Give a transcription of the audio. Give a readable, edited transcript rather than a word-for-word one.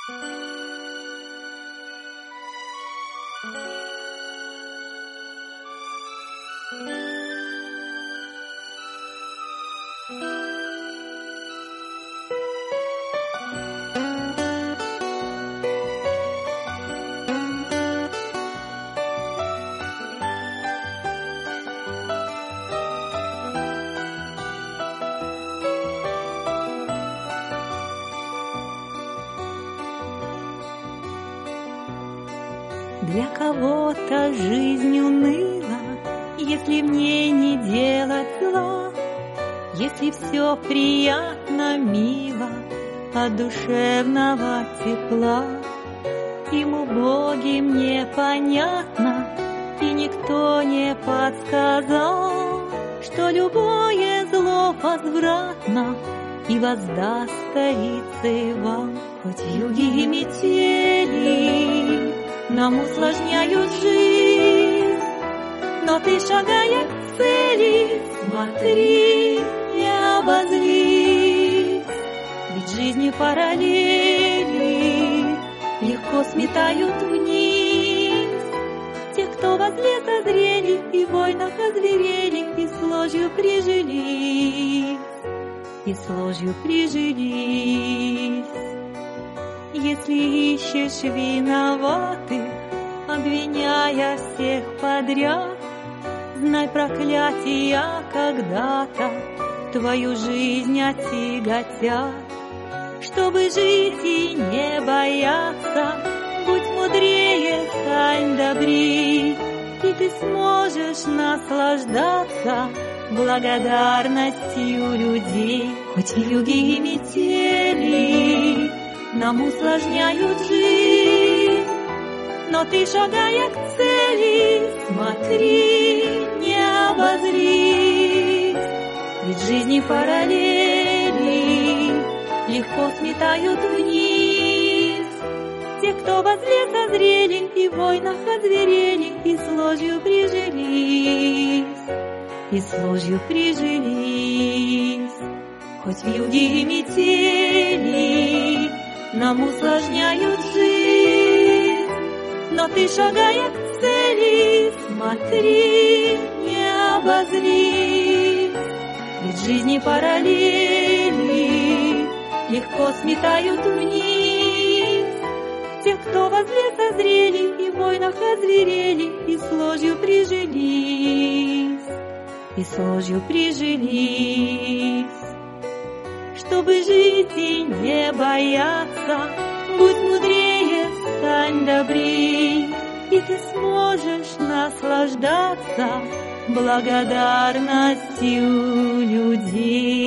Для кого-то жизнь уныла, если в ней не делать зла, если все приятно, мило, от душевного тепла. Им убогим непонятно, и никто не подсказал, что любое зло возвратно и воздаст старице вам. Хоть вьюги и метели нам усложняют жизнь, но ты, шагая к цели, смотри, не обозрись. Ведь жизни параллели легко сметают вниз тех, кто возле созрели и в войнах озверели, и с ложью прижились, и с ложью прижились. Если ищешь виноватых, обвиняя всех подряд, знай, проклятия когда-то твою жизнь отяготят. Чтобы жить и не бояться, будь мудрее, стань добрей, и ты сможешь наслаждаться благодарностью людей. Хоть вьюги и метели нам усложняют жизнь, но ты, шагая к цели, смотри, не обозрись. Ведь жизни параллели легко сметают вниз тех, кто возле созрели и в войнах озверели, и с ложью прижились, и с ложью прижились. Хоть вьюги и метели нам усложняют жизнь, но ты, шагая к цели, смотри, не обозрись. Ведь жизни параллели легко сметают вниз тех, кто возле созрели и в войнах озверели, и с ложью прижились, и с ложью прижились. Чтобы жить и не бояться, будь мудрее, стань добрей, и ты сможешь наслаждаться благодарностью людей.